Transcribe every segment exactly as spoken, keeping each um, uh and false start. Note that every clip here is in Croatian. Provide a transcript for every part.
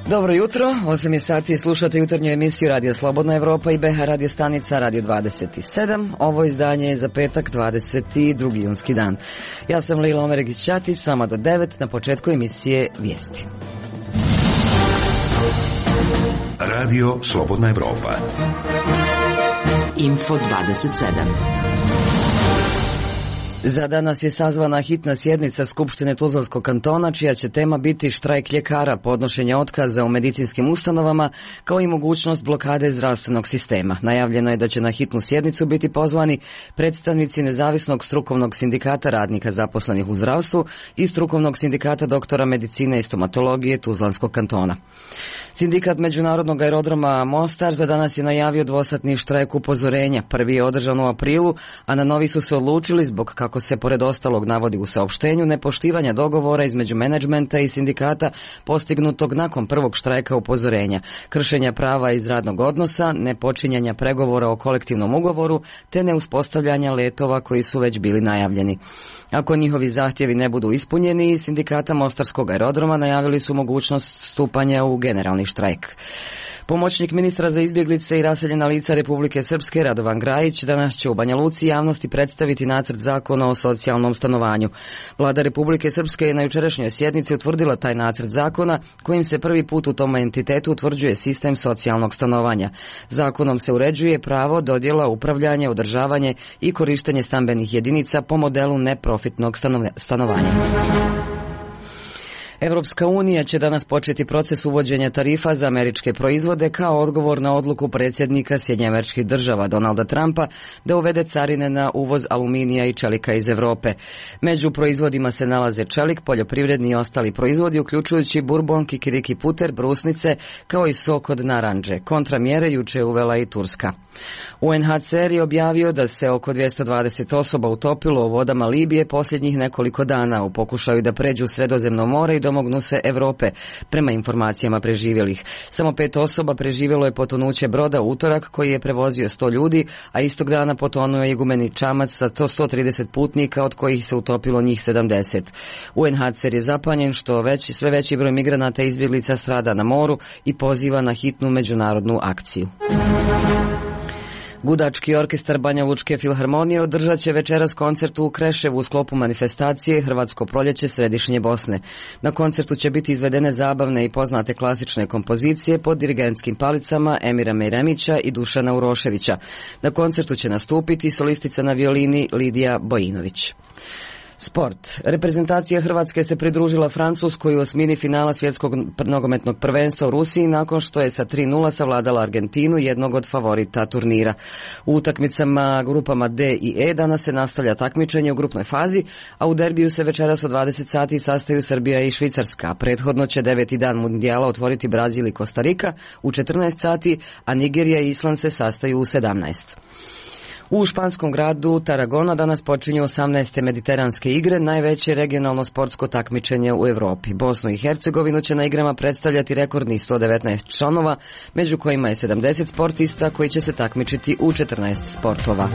Dobro jutro, osam je sati, slušate jutarnju emisiju Radio Slobodna Evropa i B H radio stanica Radio dvadeset sedam. Ovo izdanje je za petak, dvadeset drugi junski dan. Ja sam Lila Omeregić-Ćatić, s vama do devet, na početku emisije Vijesti. Radio Slobodna Evropa. Info dvadeset sedam. Za danas je sazvana hitna sjednica Skupštine Tuzlanskog kantona, čija će tema biti štrajk ljekara, podnošenje otkaza u medicinskim ustanovama, kao i mogućnost blokade zdravstvenog sistema. Najavljeno je da će na hitnu sjednicu biti pozvani predstavnici Nezavisnog strukovnog sindikata radnika zaposlenih u zdravstvu i Strukovnog sindikata doktora medicine i stomatologije Tuzlanskog kantona. Sindikat Međunarodnog aerodroma Mostar za danas je najavio dvosatni štrajk upozorenja. Prvi je održan u aprilu, a na novi su se odlučili zbog, kako se pored ostalog navodi u saopštenju, nepoštivanja dogovora između menadžmenta i sindikata postignutog nakon prvog štrajka upozorenja, kršenja prava iz radnog odnosa, nepočinjanja pregovora o kolektivnom ugovoru te neuspostavljanja letova koji su već bili najavljeni. Ako njihovi zahtjevi ne budu ispunjeni, sindikata Mostarskog aerodroma najavili su mogućnost stupanja u generalni štrajk. Pomoćnik ministra za izbjeglice i raseljena lica Republike Srpske Radovan Grajić danas će u Banja Luci javnosti predstaviti nacrt zakona o socijalnom stanovanju. Vlada Republike Srpske je na jučerašnjoj sjednici utvrdila taj nacrt zakona kojim se prvi put u tom entitetu utvrđuje sistem socijalnog stanovanja. Zakonom se uređuje pravo, dodjela, upravljanje, održavanje i korištenje stambenih jedinica po modelu neprofitnog stanovanja. Evropska unija će danas početi proces uvođenja tarifa za američke proizvode kao odgovor na odluku predsjednika Sjedinjenih Američkih Država Donalda Trumpa da uvede carine na uvoz aluminija i čelika iz Evrope. Među proizvodima se nalaze čelik, poljoprivredni i ostali proizvodi, uključujući burbon, kikiriki puter, brusnice, kao i sok od naranđe. Kontramjere juče uvela i Turska. U N H C R je objavio da se oko dvjesto dvadeset osoba utopilo u vodama Libije posljednjih nekoliko dana u pokušaju da pređu Sredozemno more i domognu se Evrope, prema informacijama preživjelih. Samo pet osoba preživjelo je potonuće broda u utorak koji je prevozio sto ljudi, a istog dana potonuo je igumeni čamac sa sto trideset putnika, od kojih se utopilo njih sedamdeset. U N H C R je zapanjen što već, sve veći broj migranata i izbjeglica strada na moru i poziva na hitnu međunarodnu akciju. Gudački orkestar Banja Lučke filharmonije održat će večeras koncert u Kreševu u sklopu manifestacije Hrvatsko proljeće Središnje Bosne. Na koncertu će biti izvedene zabavne i poznate klasične kompozicije pod dirigentskim palicama Emira Mejremića i Dušana Uroševića. Na koncertu će nastupiti solistica na violini Lidija Bojinović. Sport. Reprezentacija Hrvatske se pridružila Francuskoj u osmini finala svjetskog nogometnog prvenstva u Rusiji nakon što je sa tri nula savladala Argentinu, jednog od favorita turnira. U utakmicama grupama D i E danas se nastavlja takmičenje u grupnoj fazi, a u derbiju se večeras od dvadeset sati sastaju Srbija i Švicarska. Prethodno će deveti dan mundijala otvoriti Brazil i Kostarika u četrnaest sati, a Nigerija i Island se sastaju u sedamnaest. U španskom gradu Tarragona danas počinju osamnaeste mediteranske igre, najveće regionalno sportsko takmičenje u Europi. Bosnu i Hercegovinu će na igrama predstavljati rekordnih sto devetnaest članova, među kojima je sedamdeset sportista koji će se takmičiti u četrnaest sportova.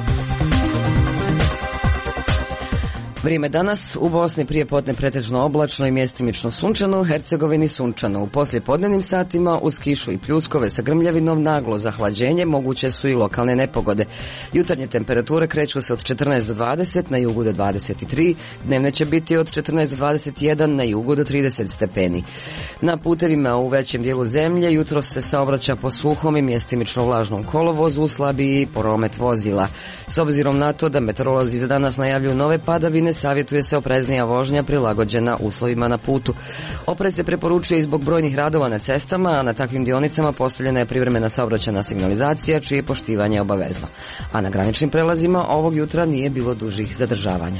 Vrijeme danas u Bosni prijepodne pretežno oblačno i mjestimično sunčano, u Hercegovini sunčano. U poslijepodnevnim satima uz kišu i pljuskove sa grmljavinom naglo zahlađenje, moguće su i lokalne nepogode. Jutarnje temperature kreću se od četrnaest do dvadeset, na jugu do dvadeset tri, dnevne će biti od četrnaest do dvadeset jedan, na jugu do trideset stepeni. Na putevima u većem dijelu zemlje jutro se saobraća po suhom i mjestimično vlažnom kolovozu, slabiji promet vozila. S obzirom na to da meteorolozi za danas najavljuju nove padavine, savjetuje se opreznija vožnja prilagođena uslovima na putu. Oprez se preporučuje i zbog brojnih radova na cestama, a na takvim dionicama postavljena je privremena saobraćajna signalizacija, čije poštivanje je obavezno. A na graničnim prelazima ovog jutra nije bilo dužih zadržavanja.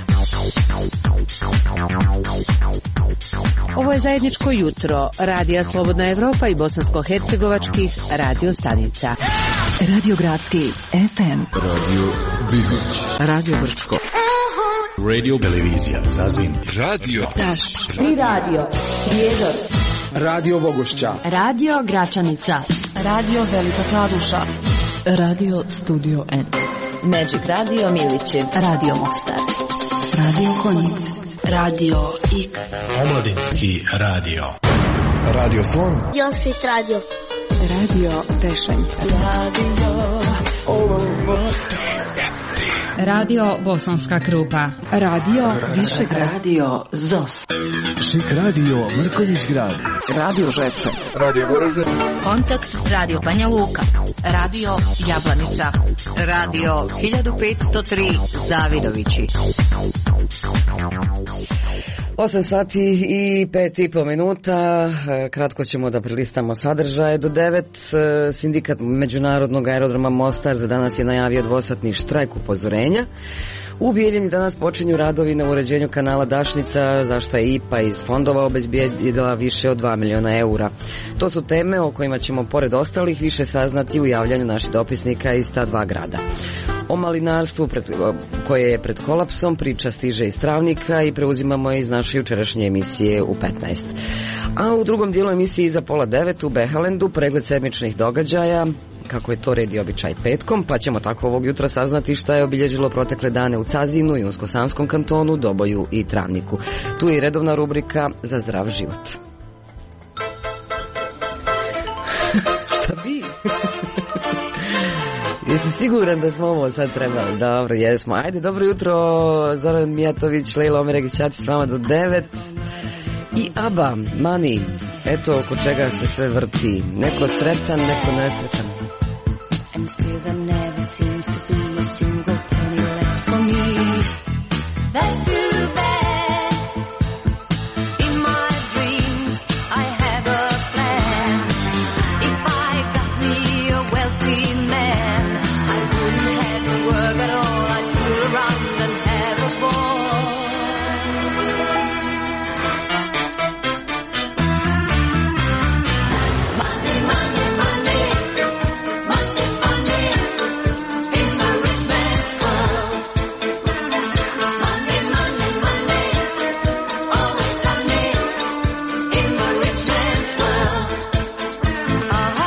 Ovo je zajedničko jutro Radija Slobodna Evropa i bosansko-hercegovačkih radio stanica. Radio Gradski F M, Radio Bihoć, Radio Brčko, Radio Televizija Zazin, Radio Taš, Tri Radio, Prijedor, Radio Vogošća, Radio Gračanica, Radio Velika Kladuša, Radio Studio N, Magic Radio Milići, Radio Mostar, Radio Konjic, Radio X, Omladinski radio. Radio Slon. Josvit radio. Radio Tešanj. Radio Bosanska Krupa. Radio Višegrad. Radio Zos. Šik radio Mrkonjić Grad. Radio Žepče. Radio Goražde. Kontakt Radio Banja Luka. Radio Jablanica. Radio hiljadu petsto tri Zavidovići. osam sati i pet i po minuta, kratko ćemo da prilistamo sadržaje. Do devet sindikat Međunarodnog aerodroma Mostar za danas je najavio dvosatni štrajk upozorenja. U Bijeljini danas počinju radovi na uređenju kanala Dašnica, za što je I P A iz fondova obezbijedila više od dva miliona eura. To su teme o kojima ćemo pored ostalih više saznati u javljanju naših dopisnika iz ta dva grada. O malinarstvu pred, koje je pred kolapsom priča stiže iz Travnika i preuzimamo je iz naše jučerašnje emisije u petnaest. A u drugom dijelu emisije iza pola devet u Behalendu pregled sedmičnih događaja, kako je to red i običaj petkom, pa ćemo tako ovog jutra saznati šta je obilježilo protekle dane u Cazinu i Unsko-Sanskom kantonu, Doboju i Travniku. Tu je i redovna rubrika Za zdrav život. Šta bi? Jesi siguran da smo ovo sad trebali? Dobro, jesmo. Ajde, dobro jutro, Zoran Mijatović, Lejla Omeregić-Ćati s vama do devet. I Aba, Mani, eto oko čega se sve vrti. Neko sretan, neko nesretan. And still there never seems to be a single penny left for me. That's too bad. In my dreams I have a plan. If I got me a wealthy man, I wouldn't have to work at all. I'd fool around and have a ball. Money, money, money, must be funny in the rich man's world. Money, money, money, always sunny in the rich man's world. Ah,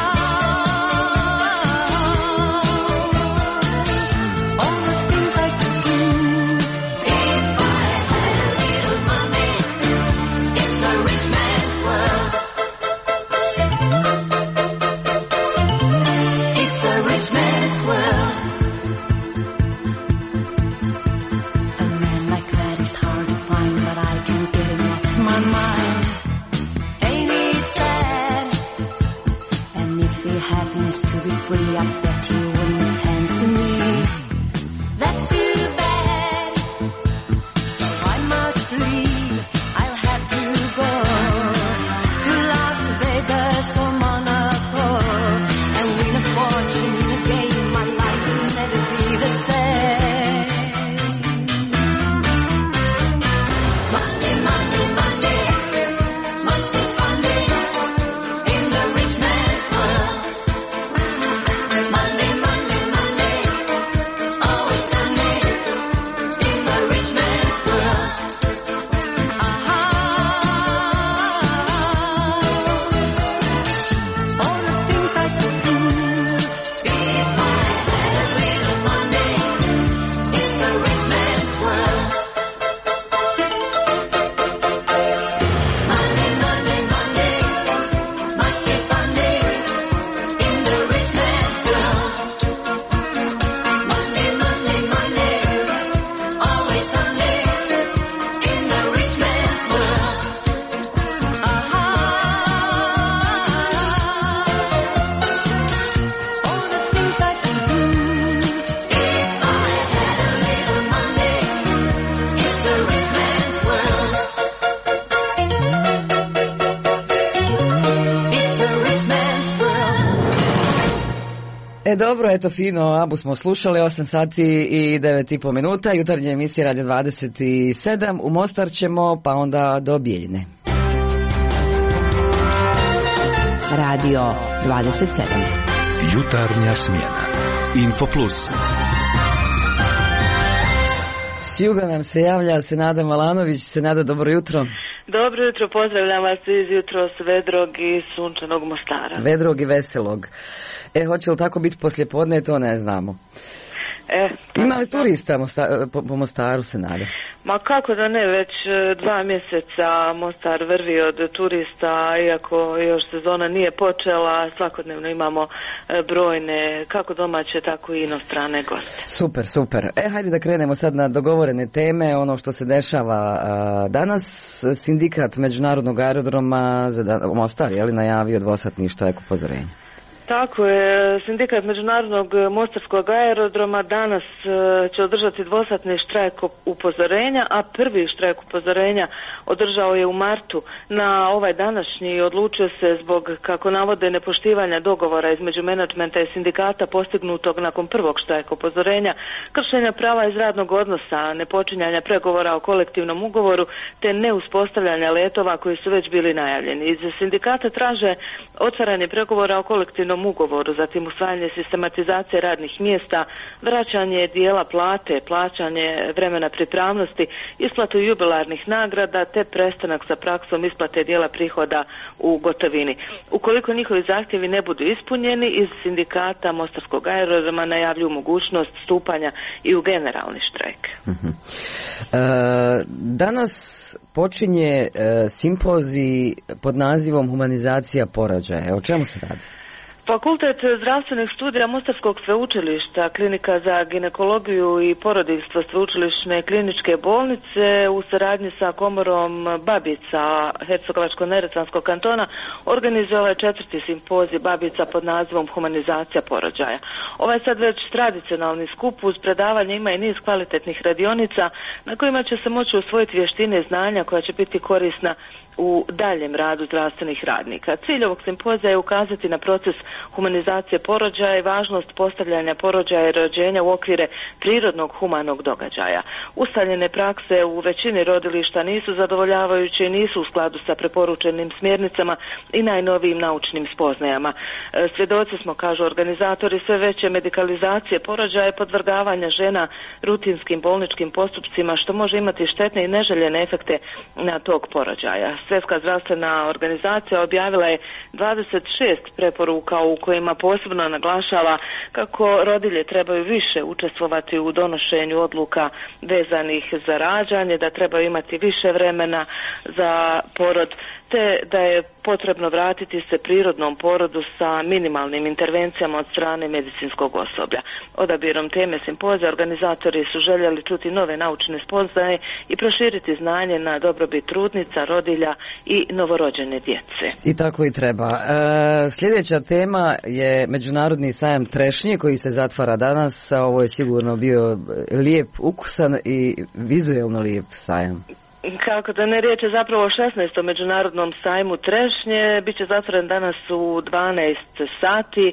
all the things I could do if I had a little money. It's a rich man's world. It's a rich man's world. A man like that is hard to find, but I can't get him off my mind. Ain't he sad? And if he happens to be free, I bet he wouldn't fancy me. That's too bad. So I must leave. I'll have to go to Las Vegas or Monaco and win a fortune in a game. My life will never be the same. Money, money, money, must be funny in the rich man's world. Money, money, money, always sunny in the rich man's world. Aha, all the things I could do if I had a little money. It's a rich man's world. Money, money, money, must be funny in the rich man's world. Money, money, money, always sunny in the rich man's world. Aha, all the things I could do if I had a little money. It's a rich man's world. It's a rich man's world. E dobro, eto fino, Abu smo slušali, osam sati i devet i po minuta, jutarnje emisije Radio dvadeset sedam, u Mostar ćemo, pa onda do Bijeljine. Radio dvadeset sedam. Jutarnja smjena. Info Plus. S juga nam se javlja Senada Malanović. Senada, dobro jutro. Dobro jutro, pozdravljam vas iz jutros vedrog i sunčanog Mostara. Vedrog i veselog. E, hoće li tako biti poslijepodne, to ne znamo. E, Ima li turista Mosta, po, po Mostaru se nada? Ma kako da ne, već dva mjeseca Mostar vrvi od turista, iako još sezona nije počela, svakodnevno imamo brojne, kako domaće, tako i inostrane goste. Super, super. E, hajde da krenemo sad na dogovorene teme, ono što se dešava a, danas. Sindikat Međunarodnog aerodroma za dan, Mostar, je li najavio dvosatni štrajk upozorenja? Tako je, Sindikat Međunarodnog mostarskog aerodroma danas će održati dvosatni štrajk upozorenja, a prvi štrajk upozorenja održao je u martu. Na ovaj današnji odlučio se zbog, kako navode, nepoštivanja dogovora između menadžmenta i sindikata postignutog nakon prvog štrajka upozorenja, kršenja prava iz radnog odnosa, nepočinjanja pregovora o kolektivnom ugovoru te neuspostavljanja letova koji su već bili najavljeni. Iz sindikata traže otvaranje pregovora o kolektivnom ugovoru, zatim usvajanje sistematizacije radnih mjesta, vraćanje dijela plate, plaćanje vremena pripravnosti, isplatu jubilarnih nagrada te prestanak sa praksom isplate dijela prihoda u gotovini. Ukoliko njihovi zahtjevi ne budu ispunjeni, iz sindikata Mostarskog aerodroma najavljuju mogućnost stupanja i u generalni štrajk. Uh-huh. E, danas počinje e, simpozij pod nazivom Humanizacija porođaja. O čemu se radi? Fakultet zdravstvenih studija Mostarskog sveučilišta, klinika za ginekologiju i porodiljstvo sveučilišne kliničke bolnice u saradnji sa komorom babica Hercegovačko-neretvanskog kantona organizovao je četvrti simpozij babica pod nazivom Humanizacija porođaja. Ovaj sad već tradicionalni skup uz predavanje ima i niz kvalitetnih radionica na kojima će se moći usvojiti vještine i znanja koja će biti korisna u daljem radu zdravstvenih radnika. Cilj ovog simpozija je ukazati na proces humanizacije porođaja i važnost postavljanja porođaja i rođenja u okvire prirodnog humanog događaja. Ustaljene prakse u većini rodilišta nisu zadovoljavajuće i nisu u skladu sa preporučenim smjernicama i najnovijim naučnim spoznajama. Svjedoci smo, kažu organizatori, sve veće medikalizacije porođaja i podvrgavanja žena rutinskim bolničkim postupcima, što može imati štetne i neželjene efekte na tog porođaja. Svjetska zdravstvena organizacija objavila je dvadeset šest preporuka u kojima posebno naglašava kako rodilje trebaju više učestvovati u donošenju odluka vezanih za rađanje, da trebaju imati više vremena za porod, te da je potrebno vratiti se prirodnom porodu sa minimalnim intervencijama od strane medicinskog osoblja. Odabirom teme simpozija organizatori su željeli čuti nove naučne spoznaje i proširiti znanje na dobrobit trudnica, rodilja i novorođene djece. I tako i treba. E, sljedeća tema je Međunarodni sajam trešnje koji se zatvara danas. Ovo je sigurno bio lijep, ukusan i vizuelno lijep sajam. Kako da ne, riječ je zapravo o šesnaestom međunarodnom sajmu trešnje, bit će zatvoren danas u dvanaest sati. E,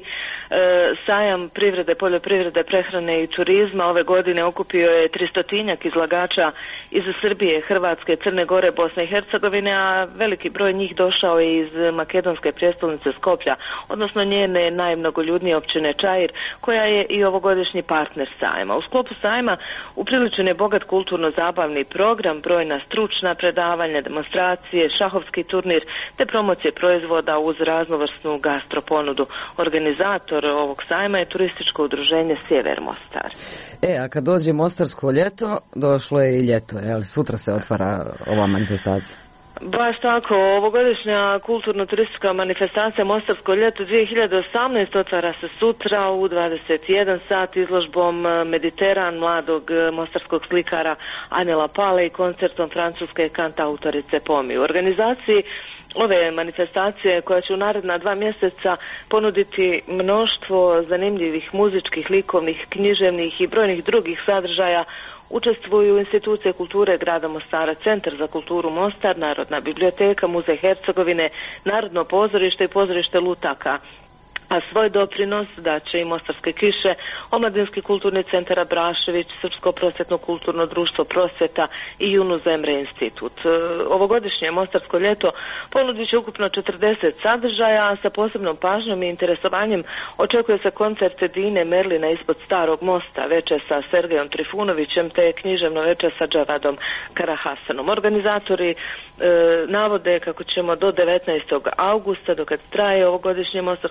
sajam privrede, poljoprivrede, prehrane i turizma ove godine okupio je tristotinjak izlagača iz Srbije, Hrvatske, Crne Gore, Bosne i Hercegovine, a veliki broj njih došao je iz makedonske prijestolnice Skoplja, odnosno njene najmnogoljudnije općine Čair, koja je i ovogodišnji partner sajma. U sklopu sajma upriličen je bogat kulturno-zabavni program, brojna stručna predavanja, demonstracije, šahovski turnir te promocije proizvoda uz raznovrsnu gastroponudu. Organizator ovog sajma je turističko udruženje Sjever Mostar. E, a kad dođe Mostarsko ljeto, došlo je i ljeto, jel? Sutra se otvara ova manifestacija. Baš tako, ovogodišnja kulturno-turistička manifestacija Mostarsko ljeto dvije hiljade osamnaeste otvara se sutra u dvadeset jedan sat izložbom Mediteran mladog mostarskog slikara Anela Pale i koncertom francuske kantautorice Pomi. U organizaciji ove manifestacije, koja će u naredna dva mjeseca ponuditi mnoštvo zanimljivih muzičkih, likovnih, književnih i brojnih drugih sadržaja, učestvuju institucije kulture grada Mostara, Centar za kulturu Mostar, Narodna biblioteka, Muzej Hercegovine, Narodno pozorište i pozorište Lutaka. A svoj doprinos da će i Mostarske kiše, Omladinski kulturni centar Abrašević, Srpsko prosvjetno kulturno društvo Prosvjeta i Yunus Emre institut. Ovogodišnje Mostarsko ljeto ponudit će ukupno četrdeset sadržaja, a sa posebnom pažnjom i interesovanjem očekuje se koncert Dine Merlina ispod Starog mosta, večer sa Sergejom Trifunovićem te književno večer sa Džavadom Karahasanom. Organizatori e, navode kako ćemo do devetnaestog augusta, dokad traje ovogodišnje Mostarsko ljeto,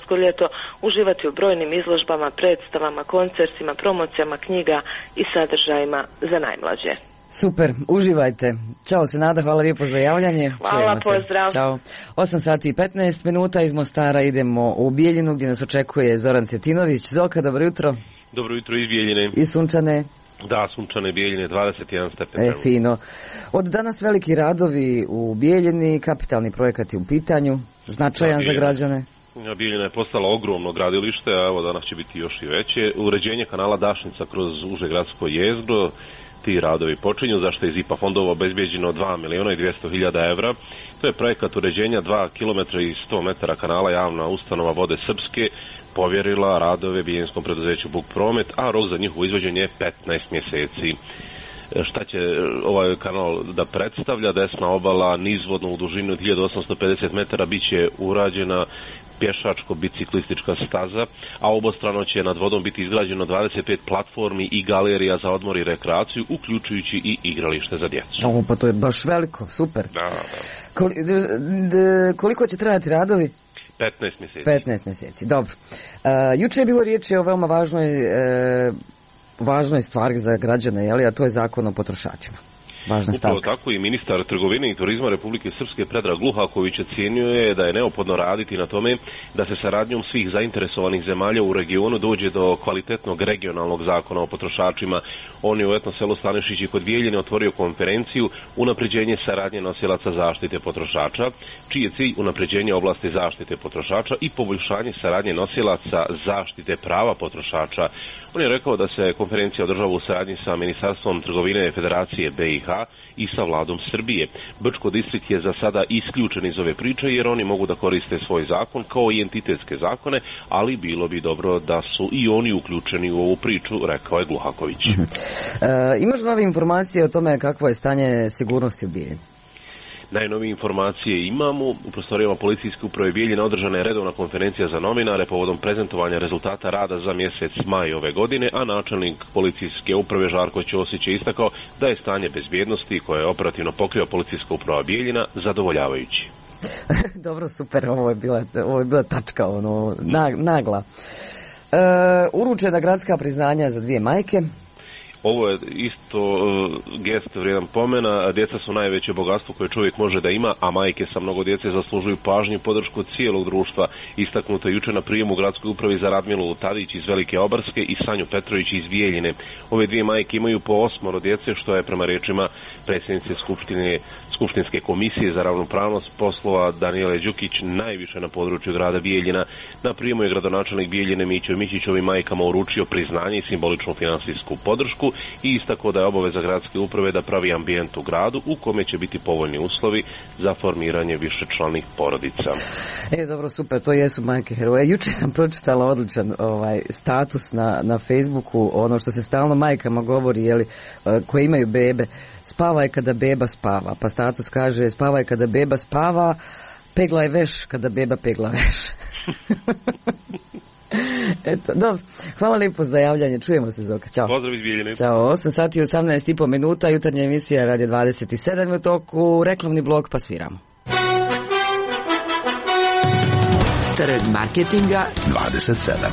mjesto, uživati u brojnim izložbama, predstavama, koncertima, promocijama knjiga i sadržajima za najmlađe. Super, uživajte. Ćao Senada, hvala lijepo za javljanje. Hvala, pozdrav. Ćao. osam sati i petnaest minuta iz Mostara idemo u Bijeljinu gdje nas očekuje Zoran Cvjetinović. Zoka, dobro jutro. Dobro jutro iz Bijeljine. I sunčane. Da, sunčane Bijeljine, dvadeset jedan stepen. E, fino. Od danas veliki radovi u Bijeljini, kapitalni projekat je u pitanju, značajan za građane. Bijeljina je postala ogromno gradilište, a evo danas će biti još i veće. Uređenje kanala Dašnica kroz uže gradsko jezgro, ti radovi počinju, zašto je iz I P A fondova obezbijeđeno dva miliona i dvjesto hiljada evra. To je projekat uređenja dva kilometra i sto metara kanala, javna ustanova Vode Srpske povjerila radove bijeljenskom preduzeću Buk Promet, a rok za njihovo izvođenje je petnaest mjeseci. Šta će ovaj kanal da predstavlja? Desna obala nizvodno u dužini od hiljadu osamsto pedeset metara bit će urađena pješačko-biciklistička staza, a obostrano će nad vodom biti izgrađeno dvadeset pet platformi i galerija za odmor i rekreaciju, uključujući i igralište za djecu. O, pa to je baš veliko, super. Da, da. Koli, d, d, koliko će trajati radovi? petnaest mjeseci. petnaest mjeseci, dobro. Uh, juče je bilo riječi o veoma važnoj, uh, važnoj stvari za građane, jeli, a to je zakon o potrošačima. Upravo tako i ministar trgovine i turizma Republike Srpske Predrag Luhaković ocijenio je da je neophodno raditi na tome da se saradnjom svih zainteresovanih zemalja u regionu dođe do kvalitetnog regionalnog zakona o potrošačima. On je u etno selu Stanišići kod Bijeljine otvorio konferenciju Unapređenje saradnje nosilaca zaštite potrošača, čiji je cilj unapređenje oblasti zaštite potrošača i poboljšanje saradnje nosilaca zaštite prava potrošača. On je rekao da se konferencija održava u saradnji sa Ministarstvom trgovine Federacije B i H i sa vladom Srbije. Brčko distrikt je za sada isključen iz ove priče jer oni mogu da koriste svoj zakon kao i entitetske zakone, ali bilo bi dobro da su i oni uključeni u ovu priču, rekao je Gluhaković. Uh-huh. E, imaš nove informacije o tome kakvo je stanje sigurnosti u Bijeljini? Najnovije informacije imamo. U prostorijama policijske uprave Bijeljina održana je redovna konferencija za novinare povodom prezentovanja rezultata rada za mjesec maj ove godine, a načelnik policijske uprave Žarko Ćosić je istakao da je stanje bezbjednosti koje je operativno pokriva policijska uprava Bijeljina zadovoljavajući. Dobro, super, ovo je bila, ovo je bila tačka, ono, nagla. E, uručena gradska priznanja za dvije majke. Ovo je isto uh, gest vrijedan pomena. Djeca su najveće bogatstvo koje čovjek može da ima, a majke sa mnogo djece zaslužuju pažnju i podršku cijelog društva. Istaknuto je juče na prijemu u gradskoj upravi za Radmilu Tadić iz Velike Obarske i Sanju Petrović iz Bijeljine. Ove dvije majke imaju po osmoro djece, što je prema rečima predsjednice Skupštine Skupštinske komisije za ravnopravnost poslova Danijele Đukić najviše na području grada Bijeljina. Na prijemu je gradonačelnik Bijeljine Mićo Mićić ovim majkama uručio priznanje i simboličnu finansijsku podršku i istakao da je obaveza gradske uprave da pravi ambijent u gradu u kome će biti povoljni uslovi za formiranje višečlanih porodica. E, dobro, super, to jesu majke heroje. Juče sam pročitala odličan ovaj status na, na Facebooku, ono što se stalno majkama govori, jeli, koje imaju bebe. Spavaj kada beba spava, pa status kaže spavaj kada beba spava, pegla je veš kada beba pegla veš. Eto, dobro. Hvala lijepo za javljanje, čujemo se, Zoka, čao. Pozdrav iz Bijeljine. Ćao, osam sati i osamnaest i po minuta, jutarnja emisija Radio dvadeset sedam u toku, reklamni blok pa sviramo. Trg marketinga dvadeset sedam.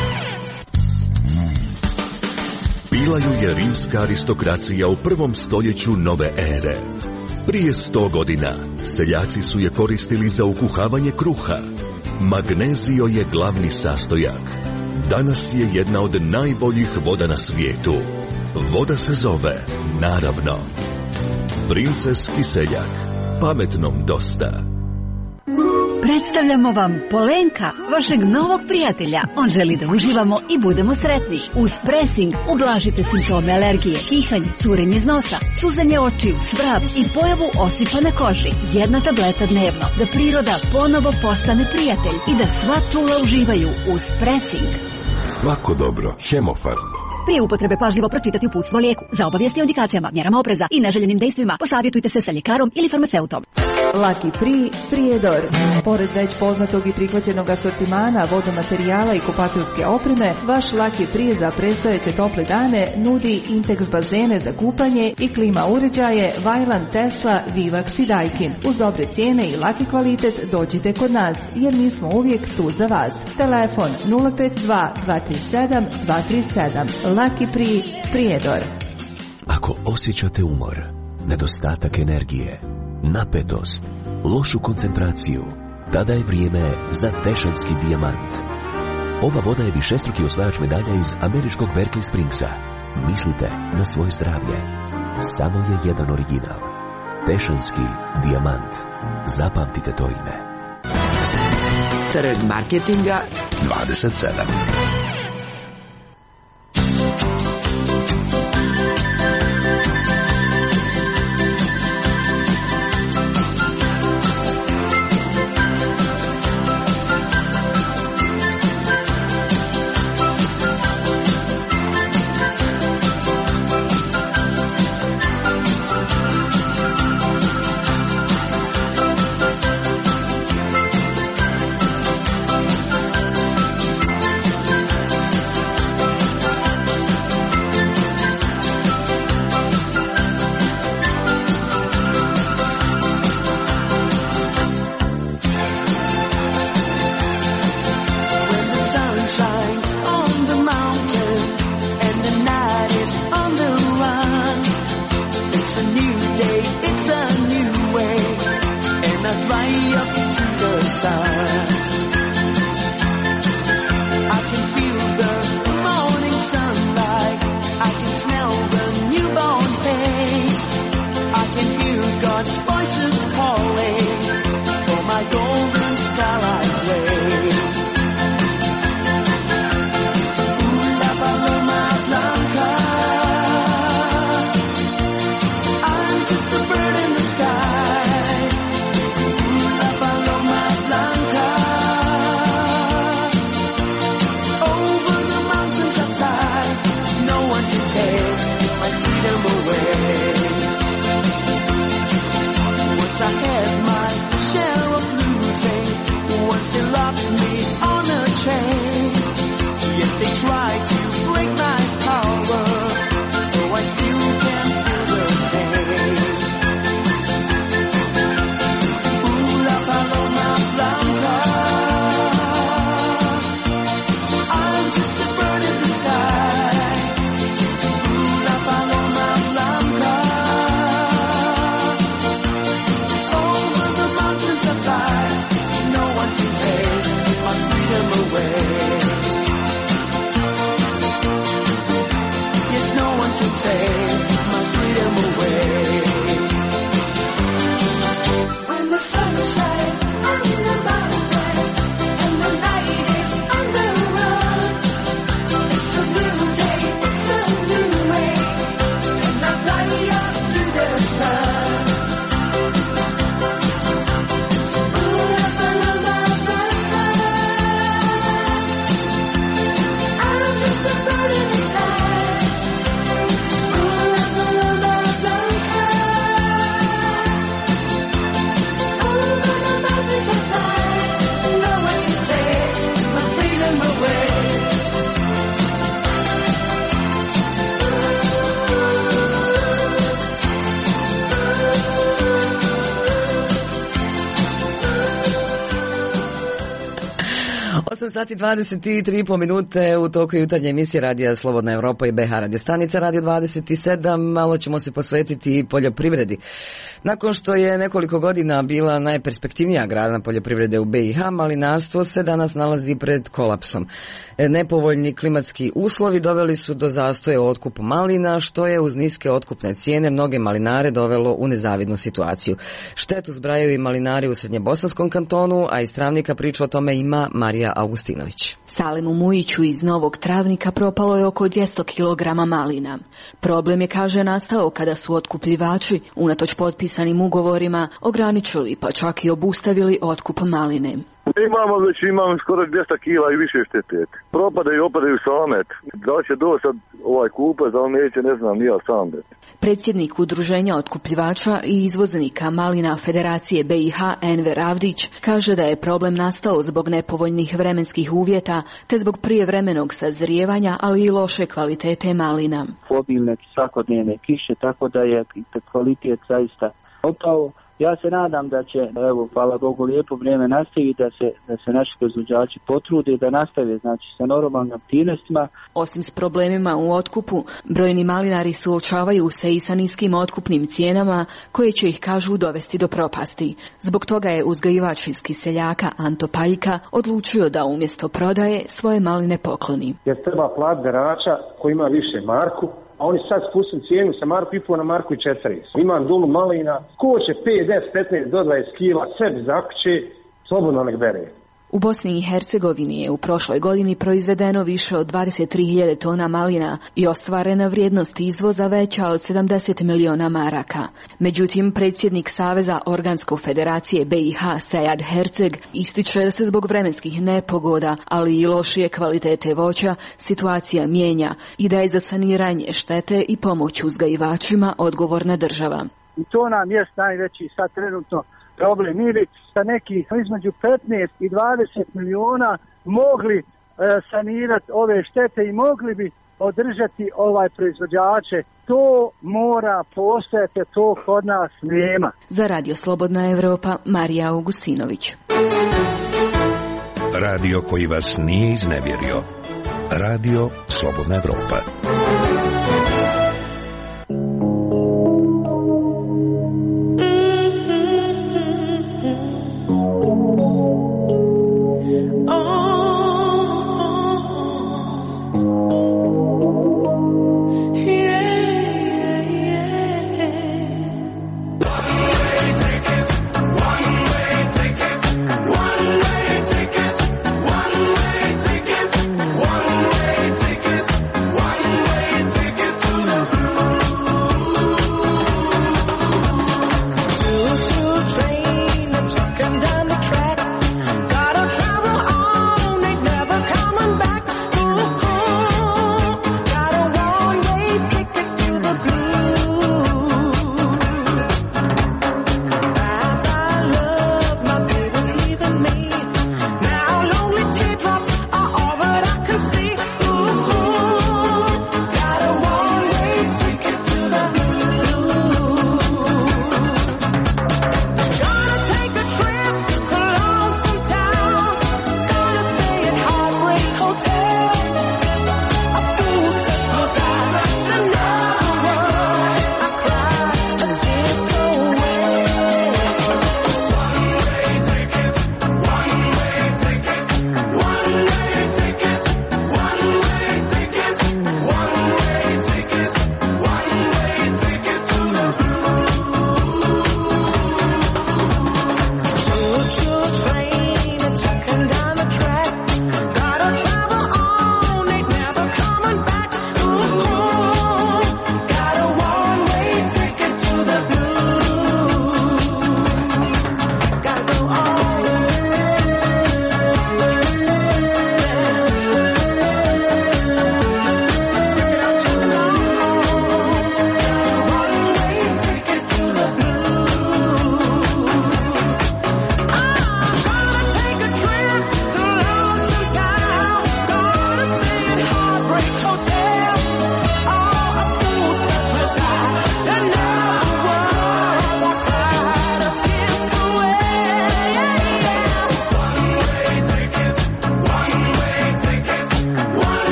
Bila ju je rimska aristokracija u prvom stoljeću nove ere. Prije sto godina seljaci su je koristili za ukuhavanje kruha. Magnezio je glavni sastojak. Danas je jedna od najboljih voda na svijetu. Voda se zove, naravno, Princeski seljak. Pametnom dosta. Predstavljamo vam Polenka, vašeg novog prijatelja. On želi da uživamo i budemo sretni. Uz presing ublažite simptome alergije, kihanje, curenje iz nosa, suzanje očiju, svrab i pojavu osipa na koži. Jedna tableta dnevno, da priroda ponovo postane prijatelj i da sva čula uživaju uz presing. Svako dobro, Hemofarm. Prije upotrebe pažljivo pročitati uputstvo o lijeku. Za obavijesti o indikacijama, mjerama opreza i neželjenim dejstvima posavjetujte se sa ljekarom ili farmaceutom. Lucky Free Prijedor. Pored već poznatog i prihvaćenog asortimana vodomaterijala i kupateljske opreme, vaš Lucky Free za predstojeće tople dane nudi Intex bazene za kupanje i klima uređaje Vajlan, Tesla, Vivax i Daikin. Uz dobre cijene i laki kvalitet dođite kod nas, jer mi smo uvijek tu za vas. Telefon nula pet dva dva tri sedam dva tri sedam. Lucky Free Prijedor. Ako osjećate umor, nedostatak energije, napetost, lošu koncentraciju, tada je vrijeme za Tešanski dijamant. Ova voda je višestruki osvajač medalja iz američkog Berkeley Springsa. Mislite na svoje zdravlje. Samo je jedan original. Tešanski dijamant. Zapamtite to ime. Trg marketinga dvadeset sedam. osam sati dvadeset tri i pol minute u toku jutarnje emisije Radija Slobodna Evropa i B H radio stanica Radio dvadeset sedam. Malo ćemo se posvetiti poljoprivredi. Nakon što je nekoliko godina bila najperspektivnija grana poljoprivrede u B i H, malinarstvo se danas nalazi pred kolapsom. Nepovoljni klimatski uslovi doveli su do zastoja u otkupu malina, što je uz niske otkupne cijene mnoge malinare dovelo u nezavidnu situaciju. Štetu zbrajaju i malinari u Srednjebosanskom kantonu, a iz Travnika priču o tome ima Marija Augustinović. Salemu Mujiću iz Novog Travnika propalo je oko dvjesto kilograma malina. Problem je, kaže, nastao kada su otkupljivači, unatoč potpisanim ugovorima, ograničili pa čak i obustavili otkup maline. Imamo već, imamo skoro dvjesto kila i više štete. Propadaju i opadaju same. Da li će doći sad ovaj kupac, da li neće, ne znam, nija sam. Predsjednik Udruženja otkupljivača i izvoznika malina Federacije B i H Enver Avdić kaže da je problem nastao zbog nepovoljnih vremenskih uvjeta te zbog prijevremenog sazrijevanja, ali i loše kvalitete malina. Obilne svakodnevne kiše, tako da je kvalitet zaista opao. Ja se nadam da će, evo, hvala Bogu, lijepo vrijeme nastavi, da se, da se naši proizvođači potrude, da nastave, znači, sa normalnim aktivnostima. Osim s problemima u otkupu, brojni malinari suočavaju se i sa niskim otkupnim cijenama, koje će ih, kažu, dovesti do propasti. Zbog toga je uzgajivač iz Kiseljaka Anto Paljka odlučio da umjesto prodaje svoje maline pokloni. Jer treba plat berača koji ima više marku, a oni sad spustili cijenu sa marku i po na marku i četiri. Imam dolu malina, ko će pet, deset, petnaest do dvadeset kila, sebi zakuće, slobodno nek bere. U Bosni i Hercegovini je u prošloj godini proizvedeno više od dvadeset tri hiljade tona malina i ostvarena vrijednost izvoza veća od sedamdeset miliona maraka. Međutim, predsjednik Saveza Organsko Federacije B i H Sejad Herceg ističe da se zbog vremenskih nepogoda, ali i lošije kvalitete voća, situacija mijenja i da je za saniranje štete i pomoć uzgajivačima odgovorna država. I to nam je najveći sad trenutno problem. Mi bi sa nekih između petnaest i dvadeset miliona mogli e, sanirati ove štete i mogli bi održati ovaj proizvođače. To mora postojati, to kod nas nema. Za Radio Slobodna Evropa, Marija Augustinović. Radio koji vas nije iznevjerio. Radio Slobodna Evropa. One way ticket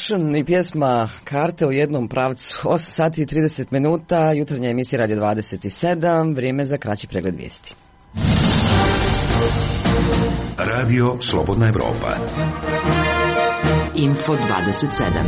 Ocean i pjesma Karte u jednom pravcu. osam sati i trideset minuta, jutarnja emisija Radio dvadeset sedam, vrijeme za kraći pregled vijesti. Radio Slobodna Evropa. Info dvadeset sedam.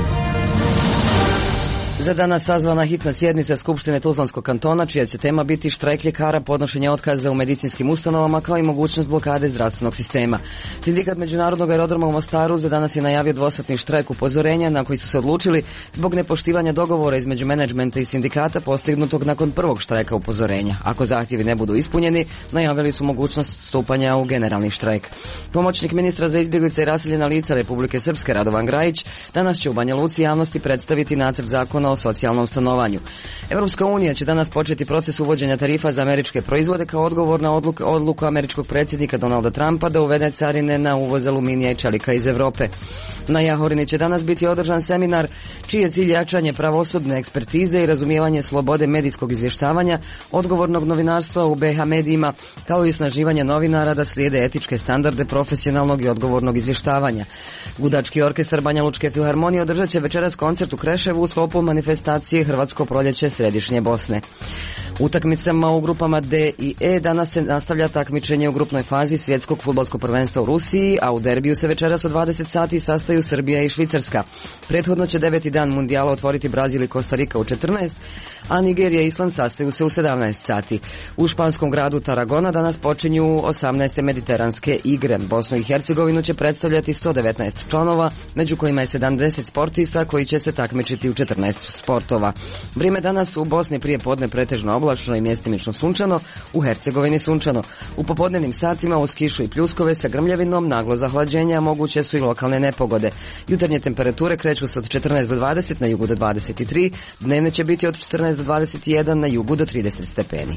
Za danas sazvana hitna sjednica Skupštine Tuzlanskog kantona, čija će tema biti štrajk ljekara, podnošenje otkaza u medicinskim ustanovama, kao i mogućnost blokade zdravstvenog sistema. Sindikat Međunarodnog aerodroma u Mostaru za danas je najavio dvosatni štrajk upozorenja na koji su se odlučili zbog nepoštivanja dogovora između menadžmenta i sindikata postignutog nakon prvog štrajka upozorenja. Ako zahtjevi ne budu ispunjeni, najavili su mogućnost stupanja u generalni štrajk. Pomoćnik ministra za izbjeglice i raseljena lica Republike Srpske Radovan Grajić danas će u Banja Luci javnosti predstaviti nacrt zakona o socijalnom stanovanju. Europska unija će danas početi proces uvođenja tarifa za američke proizvode kao odgovor na odluku, odluku američkog predsjednika Donalda Trumpa da uvede carine na uvoz aluminija i čelika iz Europe. Na Jahorini će danas biti održan seminar čiji je cilj jačanje pravosudne ekspertize i razumijevanje slobode medijskog izvještavanja, odgovornog novinarstva u be ha medijima, kao i osnaživanje novinara da slijede etičke standarde profesionalnog i odgovornog izvještavanja. Gudački orkestar Banja Lučke filharmonije održat će večeras koncert u Kreševu u sklopu manifestacije Hrvatsko proljeće Središnje Bosne. Utakmicama u grupama D i E danas se nastavlja takmičenje u grupnoj fazi svjetskog fudbalskog prvenstva u Rusiji, a u derbiju se večeras u dvadeset sati sastaju Srbija i Švicarska. Prethodno će deveti dan mundijala otvoriti Brazil i Kostarika u četrnaest, a Nigerija i Island sastaju se u sedamnaest sati. U španskom gradu Tarragona danas počinju osamnaeste mediteranske igre. Bosnu i Hercegovinu će predstavljati sto devetnaest članova, među kojima je sedamdeset sportista koji će se takmičiti u četrnaest sportova. Vrijeme danas u Bosni prije podne pretežno oblačno i mjestimično sunčano, u Hercegovini sunčano. U popodnevnim satima uz kišu i pljuskove sa grmljavinom, naglo zahlađenja, moguće su i lokalne nepogode. Jutarnje temperature kreću se od četrnaest do dvadeset, na jugu do dvadeset tri, dnevne će biti od četrnaest do dvadeset jedan, na jugu do trideset stepeni.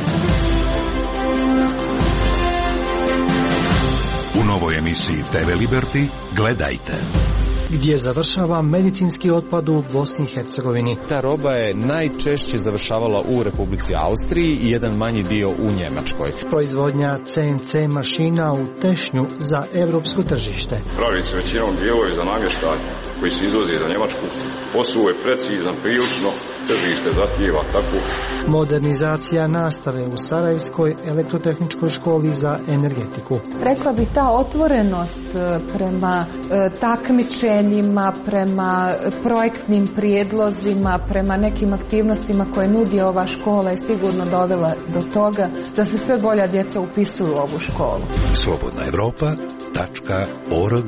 U novoj emisiji te ve Liberty gledajte. Gdje završava medicinski otpad u Bosni i Hercegovini. Ta roba je najčešće završavala u Republici Austriji i jedan manji dio u Njemačkoj. Proizvodnja ce en ce mašina u Tešnju za evropsko tržište. Pravi se većinom dijelovi za namještaj koji se izvozi za Njemačku. Posao je precizan, prilično, tržište zahtijeva tako. Modernizacija nastave u Sarajevskoj elektrotehničkoj školi za energetiku. Rekla bi ta otvorenost prema e, takmičenjima, prema projektnim prijedlozima, prema nekim aktivnostima koje nudi ova škola je sigurno dovela do toga da se sve bolja djeca upisuju u ovu školu. slobodna evropa tačka org.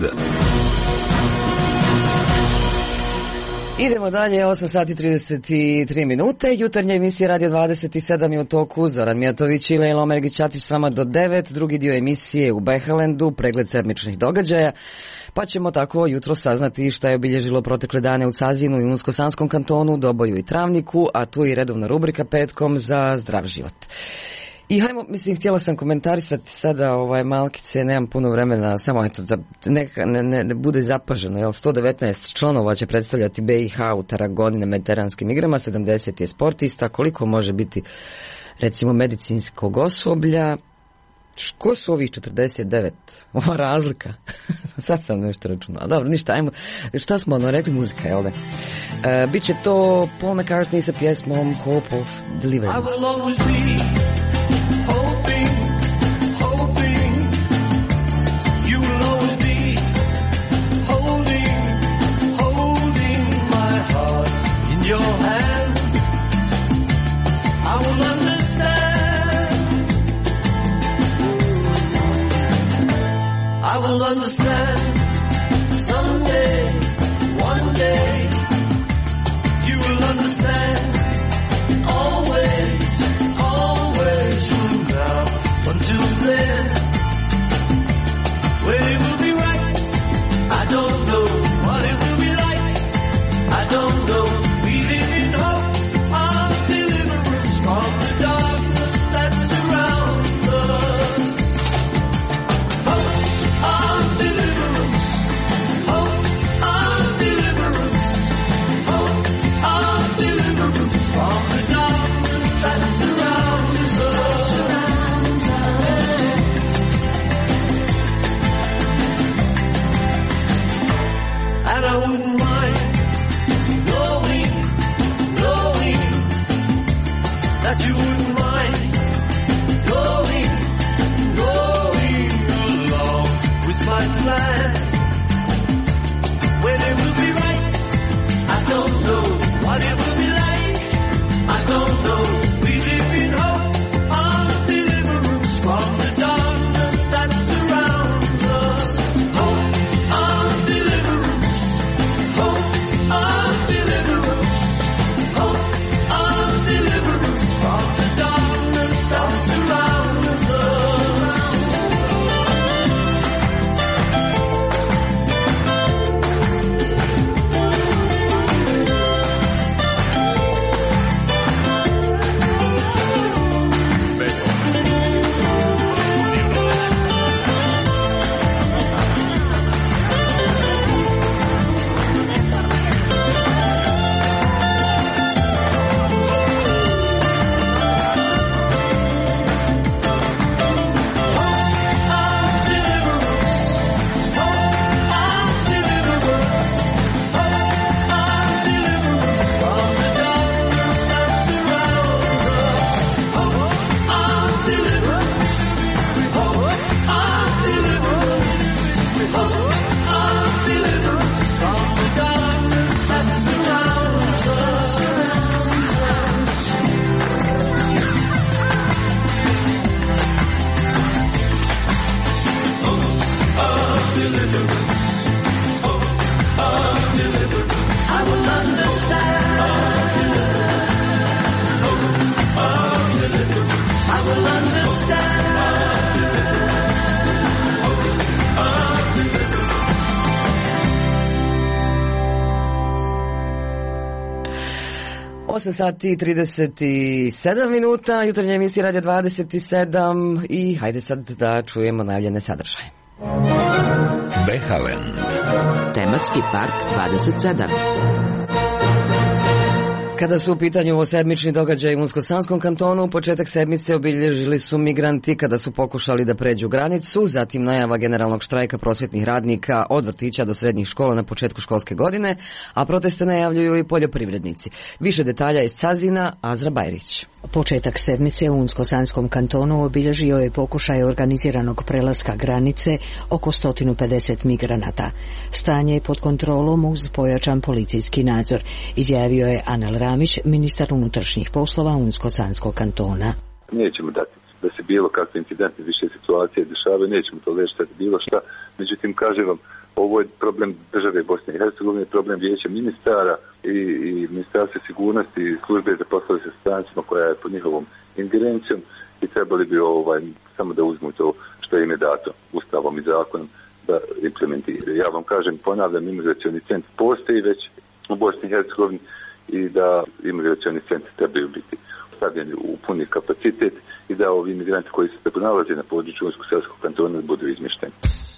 Idemo dalje, osam sati i trideset tri minute, jutarnja emisija Radio dvadeset sedam je u toku, Zoran Mijatović i Lejla Omergić-Atić s vama do devet, drugi dio emisije u Behalendu, pregled sedmičnih događaja, pa ćemo tako jutro saznati šta je obilježilo protekle dane u Cazinu i Unsko-Sanskom kantonu, Doboju i Travniku, a tu je i redovna rubrika petkom za zdrav život. I hajmo, mislim, htjela sam komentarisati sada ovaj malkice, nemam puno vremena, samo eto da neka, ne, ne, ne bude zapaženo, jel, sto devetnaest članova će predstavljati be i ha u Tarragoni na mediteranskim igrama, sedamdeset je sportista, koliko može biti recimo medicinskog osoblja, ko su ovih četrdeset devet, ova razlika, sad sam nešto računala, dobro, ništa, ajmo, šta smo ono rekli, muzika, jel da? E, Biće to Paul McCartney sa pjesmom Hope of Deliverance. I will understand someday, one day, you will understand, always, always from now until then, when it will be right, I don't know what it will be like, I don't know, we live in hope of deliverance from the darkness that surrounds us. Hope of deliverance, hope of deliverance. that you wouldn't mind going, going along with my plan. When it will be right, I don't know what it will be like. I don't know. We live in hope of deliverance from the darkness that surrounds us. Hope of deliverance. Hope of deliverance. Hope of deliverance from the darkness that surrounds us. osam sati i trideset sedam minuta, jutarnja emisija Radio dvadeset sedam i hajde sad da čujemo najavljene sadržaje. Behalen. Tematski park dvadeset sedam. Kada su u pitanju ovo sedmični događaj u Unsko-Sanskom kantonu, početak sedmice obilježili su migranti kada su pokušali da pređu granicu, zatim najava generalnog štrajka prosvjetnih radnika od vrtića do srednjih škola na početku školske godine, a proteste najavljuju i poljoprivrednici. Više detalja iz Cazina, Azra Bajrić. Početak sedmice u Unsko-Sanskom kantonu obilježio je pokušaj organiziranog prelaska granice oko sto pedeset migranata. Stanje je pod kontrolom uz pojačan policijski nadzor, izjavio je Anel Ramić, ministar unutrašnjih poslova Unsko-Sanskog kantona. Nećemo dati da se bilo kakve incidentne više situacije dešavaju, nećemo tolerirati bilo šta. Međutim, kažem vam, ovo je problem države Bosne i Hercegovine, problem vijeća ministara i, i ministarstva sigurnosti i službe za poslove sa strancima koja je pod njihovom ingerencijom i trebali bi ovaj, samo da uzmu to što im je dato ustavom i zakonom da implementiraju. Ja vam kažem, ponavljam, imigracioni centar postoji već u Bosni i Hercegovini i da imigracioni centri trebaju biti stavljeni u puni kapacitet i da ovi imigranti koji se nalaze na području Unsko-Sanskog kantona budu izmješteni.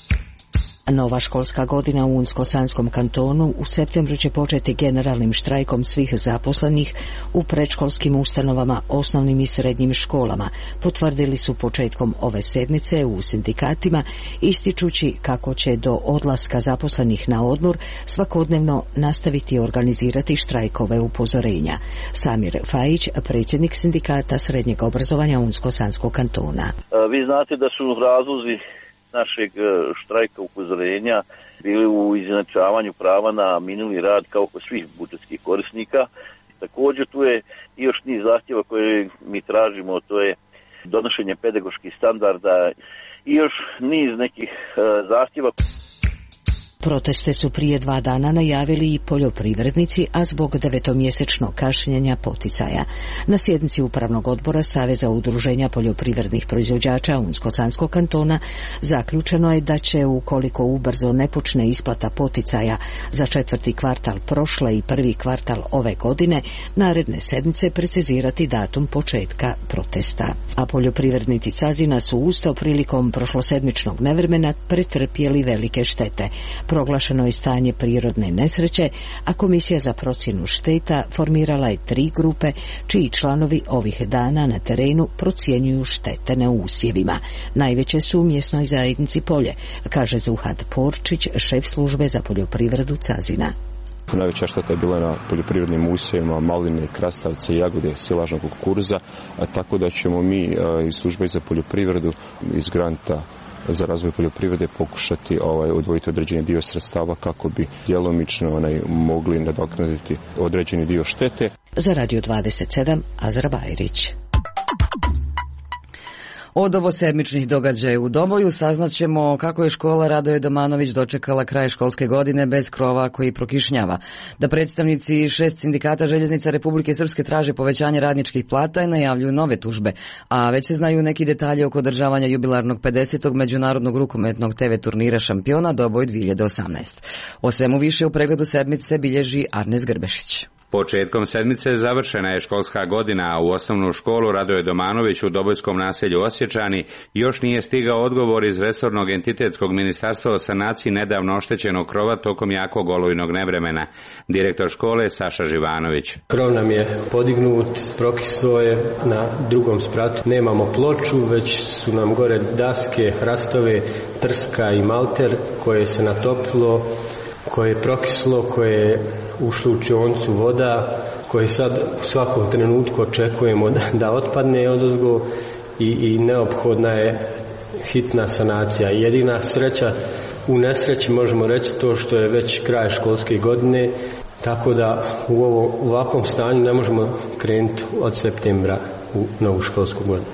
Nova školska godina u Unsko-Sanskom kantonu u septembru će početi generalnim štrajkom svih zaposlenih u predškolskim ustanovama, osnovnim i srednjim školama, potvrdili su početkom ove sedmice u sindikatima, ističući kako će do odlaska zaposlenih na odmor svakodnevno nastaviti organizirati štrajkove upozorenja. Samir Fajić, predsjednik sindikata srednjeg obrazovanja Unsko-Sanskog kantona. Vi znate da su razlozi našeg štrajka upozorenja bili u izjednačavanju prava na minuli rad kao kod svih budžetskih korisnika. Također tu je i još niz zahtjeva koje mi tražimo, to je donošenje pedagoških standarda i još niz nekih zahtjeva. Proteste su prije dva dana najavili i poljoprivrednici, a zbog devetomjesečnog kašnjenja poticaja. Na sjednici Upravnog odbora Saveza udruženja poljoprivrednih proizvođača Unsko-Sanskog kantona zaključeno je da će, ukoliko ubrzo ne počne isplata poticaja za četvrti kvartal prošle i prvi kvartal ove godine, naredne sedmice precizirati datum početka protesta. A poljoprivrednici Cazina su usto prilikom prošlosedmičnog nevremena pretrpjeli velike štete. Proglašeno je stanje prirodne nesreće, a Komisija za procjenu šteta formirala je tri grupe čiji članovi ovih dana na terenu procjenjuju štete na usjevima. Najveće su u mjesnoj zajednici Polje, kaže Zuhad Porčić, šef službe za poljoprivredu Cazina. najveća šteta je bila na poljoprivrednim usjevima, maline, krastavce, jagode, silažnog kukuruza, a tako da ćemo mi iz službe za poljoprivredu iz granta za razvoj poljoprivrede pokušati ovaj, odvojiti određeni dio sredstava kako bi djelomično onaj, mogli nadoknaditi određeni dio štete. Za Radio dvadeset sedam, Azra Bajrić. Od ovo sedmičnih događaja u Doboju saznaćemo kako je škola Radoje Domanović dočekala kraj školske godine bez krova koji prokišnjava. Da predstavnici šest sindikata željeznica Republike Srpske traže povećanje radničkih plata i najavljuju nove tužbe, a već se znaju neki detalji oko održavanja jubilarnog pedesetog međunarodnog rukometnog te ve turnira šampiona Doboj dvije hiljade osamnaest. O svemu više u pregledu sedmice bilježi Arnes Grbešić. Početkom sedmice završena je školska godina, a u osnovnu školu Radoje Domanović u Dobojskom naselju Osječani još nije stigao odgovor iz resornog entitetskog ministarstva o sanaciji nedavno oštećenog krova tokom jakog olujnog nevremena. Direktor škole Saša Živanović. Krov nam je podignut, prokislo je na drugom spratu. Nemamo ploču, već su nam gore daske, hrastove, trska i malter koje se natopilo, koje je prokislo, koje je ušlo u čioncu voda, koje sad u svakom trenutku očekujemo da, da otpadne odozgo i, i neophodna je hitna sanacija. Jedina sreća u nesreći možemo reći to što je već kraj školske godine, tako da u ovom, u ovakvom stanju ne možemo krenuti od septembra u novu školsku godinu.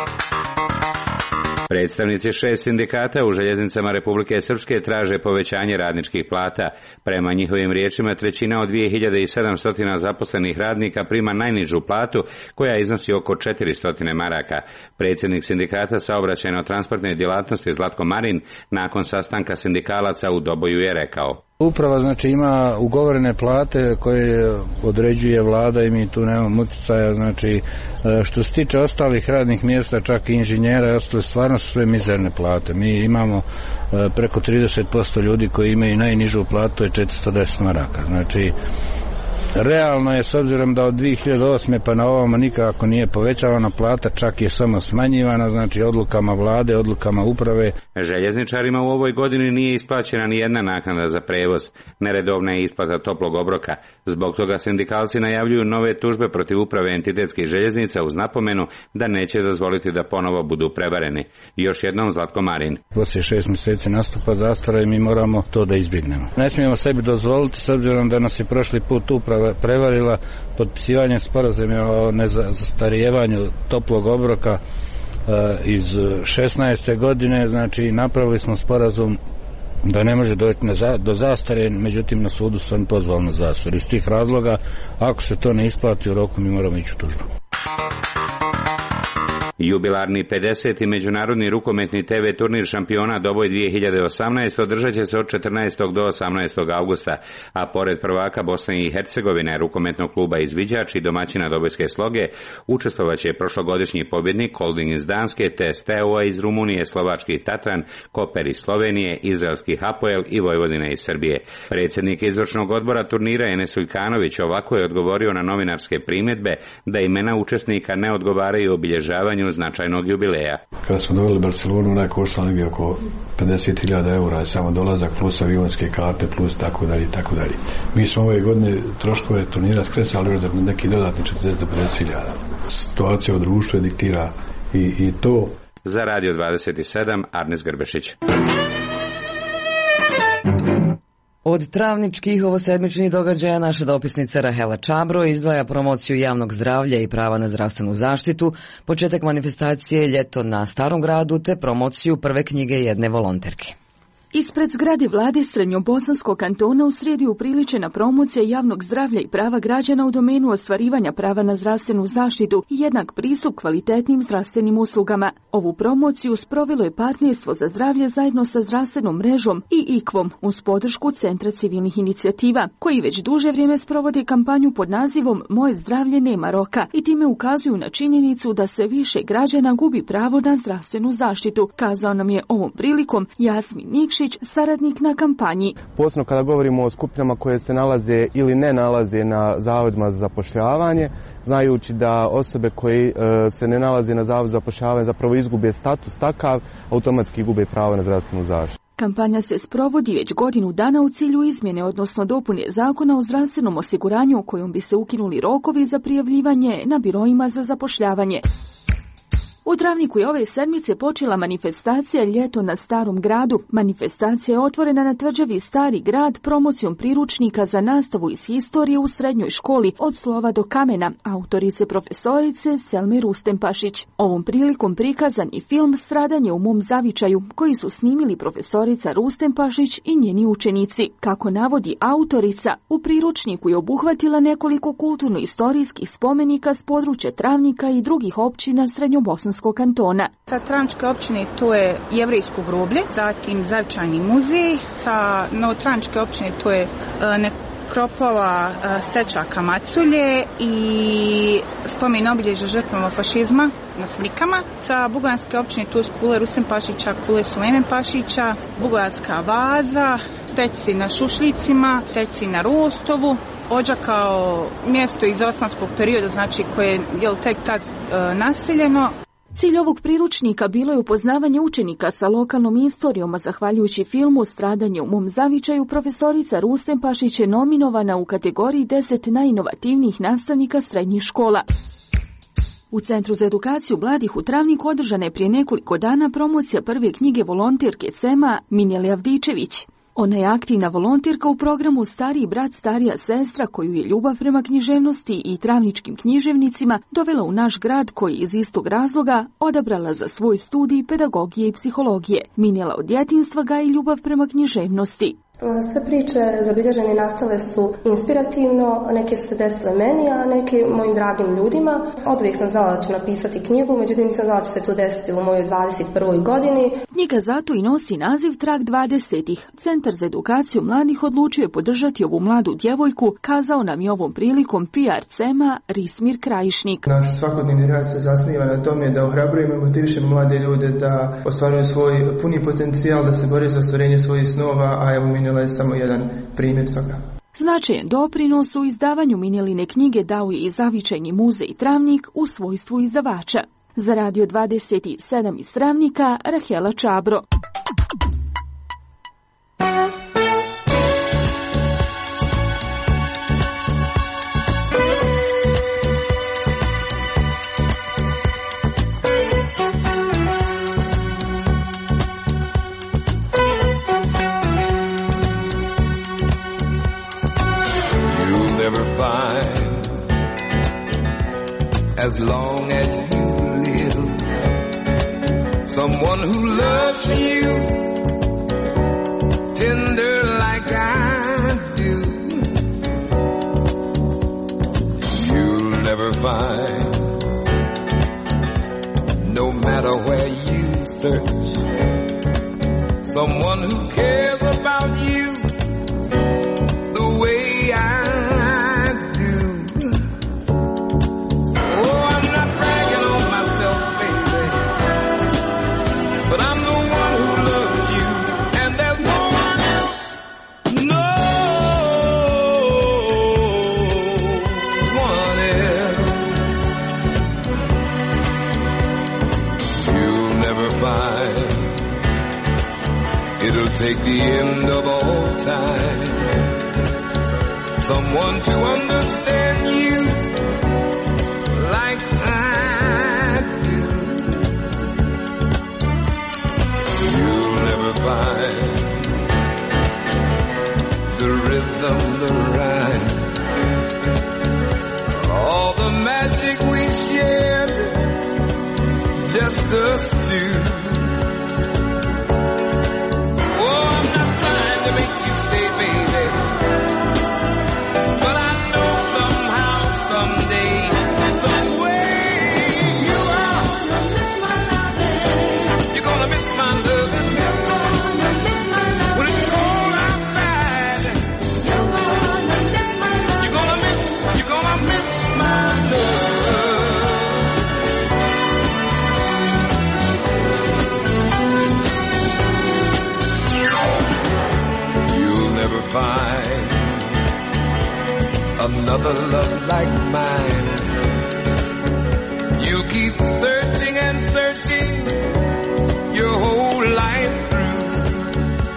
Predstavnici šest sindikata u željeznicama Republike Srpske traže povećanje radničkih plata. Prema njihovim riječima, trećina od dvije hiljade sedamsto zaposlenih radnika prima najnižu platu, koja iznosi oko četiristo maraka. Predsjednik sindikata saobraćajno-transportne djelatnosti Zlatko Marin nakon sastanka sindikalaca u Doboju je rekao: Uprava znači ima ugovorene plate koje određuje vlada i mi tu nemamo utjecaja, znači što se tiče ostalih radnih mjesta, čak i inženjera i ostale, stvarno su sve mizerne plate. Mi imamo preko trideset posto ljudi koji imaju najnižu platu, to je četiristo deset maraka. Znači realno je, s obzirom da od dvije hiljade osme pa na ovamo nikako nije povećavana plata, čak je samo smanjivana, znači odlukama vlade, odlukama uprave. Željezničarima u ovoj godini nije isplaćena ni jedna naknada za prevoz. Neredovna je isplata toplog obroka. Zbog toga sindikalci najavljuju nove tužbe protiv uprave entitetskih željeznica uz napomenu da neće dozvoliti da ponovo budu prevareni. Još jednom Zlatko Marin. Poslije šest mjeseci nastupa zastara i mi moramo to da izbjegnemo. Ne smijemo sebi dozvoliti, s obzirom da nas je prošli put uprava prevarila potpisivanjem sporazuma o nezastarijevanju toplog obroka iz šesnaeste godine, znači napravili smo sporazum da ne može doći do zastare, međutim na sudu su oni pozvali na zastaru. Iz tih razloga, ako se to ne isplati u roku, mi moramo ići u tužbu. Jubilarni pedeseti međunarodni rukometni te ve turnir šampiona Doboj dvije hiljade osamnaest održat će se od četrnaestog do osamnaestog avgusta, a pored prvaka Bosne i Hercegovine, rukometnog kluba Izviđač i domaćina Dobojske Sloge, učestvovat će prošlogodišnji pobjednik Holding iz Danske, te Steaua iz Rumunije, slovački Tatran, Koper iz Slovenije, izraelski Hapoel i Vojvodina iz Srbije. Predsjednik izvršnog odbora turnira Enes Uljkanović ovako je odgovorio na novinarske primjedbe da imena učesnika ne odgovaraju obilježavanju značajnog jubileja. Kada smo doveli Barcelonu, ona je koštala negdje oko pedeset hiljada eura, samo dolazak plus avionske karte plus tako dalje i tako dalje. Mi smo ove godine troškove turnira skresali još za neki dodatni četrdeset do pedeset hiljada. Situacija u društvu diktira i, i to. Za Radio dvadeset sedam, Arnes Grbešić. Od travničkih ovosedmičnih događaja naša dopisnica Rahela Čabro izdvaja promociju javnog zdravlja i prava na zdravstvenu zaštitu, početak manifestacije Ljeto na Starom gradu te promociju prve knjige jedne volonterke. Ispred zgrade vlade Srednjobosanskog kantona u srijedu je upriličena promocija javnog zdravlja i prava građana u domenu ostvarivanja prava na zdravstvenu zaštitu i jednak pristup kvalitetnim zdravstvenim uslugama. Ovu promociju sprovelo je Partnerstvo za zdravlje zajedno sa zdravstvenom mrežom i I K V-om uz podršku Centra civilnih inicijativa, koji već duže vrijeme sprovode kampanju pod nazivom Moje zdravlje nema roka i time ukazuju na činjenicu da sve više građana gubi pravo na zdravstvenu zaštitu, kazao nam je ovom prilikom Jasmin Nikšić, saradnik na kampanji. Posebno kada govorimo o skupinama koje se nalaze ili ne nalaze na zavodima za zapošljavanje, znajući da osobe koje e, se ne nalaze na zavodu za zapošljavanje zapravo izgube status takav, automatski gube pravo na zdravstvenu zaštitu. Kampanja se sprovodi već godinu dana u cilju izmjene, odnosno dopune zakona o zdravstvenom osiguranju kojom bi se ukinuli rokovi za prijavljivanje na biroima za zapošljavanje. U Travniku je ove sedmice počela manifestacija Ljeto na Starom gradu. Manifestacija je otvorena na tvrđavi Stari grad promocijom priručnika za nastavu iz historije u srednjoj školi od slova do kamena, autorice profesorice Selme Rustempašić. Ovom prilikom prikazan i film Stradanje u mom zavičaju, koji su snimili profesorica Rustempašić i njeni učenici. Kako navodi autorica, u priručniku je obuhvatila nekoliko kulturno-istorijskih spomenika s područja Travnika i drugih općina srednjobosanskog kantona. Sa Travničke općine to je Jevrejsko groblje, zatim Zavičajni muzej, sa Novotravničke općine to je nekropola Stečaka Maculje i spomen obilježja žrtvama fašizma na slikama. Sa Bugojanske općine to su kule Rustempašića, kule Sulejman Pašića, Bugojanska vaza, stećci na Šušljicima, stećci na Rostovu, Ođa kao mjesto iz osmanskog perioda, znači koje je tek tad e, naseljeno. Cilj ovog priručnika bilo je upoznavanje učenika sa lokalnom istorijom, a zahvaljujući filmu Stradanje u mom zavičaju, profesorica Rustempašić je nominovana u kategoriji deset najinovativnijih nastavnika srednjih škola. U Centru za edukaciju mladih u Travniku održana je prije nekoliko dana promocija prve knjige volonterke C E M A Minjele Avdičević. Ona je aktivna volonterka u programu Stariji brat, starija sestra, koju je ljubav prema književnosti i travničkim književnicima dovela u naš grad, koji iz istog razloga odabrala za svoj studij pedagogije i psihologije. Minjela od djetinjstva gaji ljubav prema književnosti. Sve priče zabilježene nastale su inspirativno, neke su se desile meni, a neke mojim dragim ljudima. Oduvijek sam znala da ću napisati knjigu, međutim nisam znala da će se to desiti u mojoj dvadeset prvoj godini. Knjiga zato i nosi naziv Trag dvadesetih. Centar za edukaciju mladih odlučio je podržati ovu mladu djevojku, kazao nam je ovom prilikom P R C E M A Rismir Krajišnik. Naš svakodnevni rad se zasniva na tome da ohrabrujemo i motivišemo mlade ljude da ostvaruju svoj puni potencijal, da se bore za ostvarenje svojih snova, a evo Minjela je samo jedan primjer toga. Značajan doprinos u izdavanju Minjeline knjige dao je i Zavičajni muzej Travnik u svojstvu izdavača. Za Radio dvadeset sedam iz Travnika, Rahela Čabro. As long as you live, someone who loves you tender like I do, you'll never find, no matter where you search, someone who cares about you the way I take the end of all time, someone to understand you like I do. You'll never find the rhythm, the rhyme, all the magic we shared, just us two. Find another love like mine. You keep searching and searching your whole life through,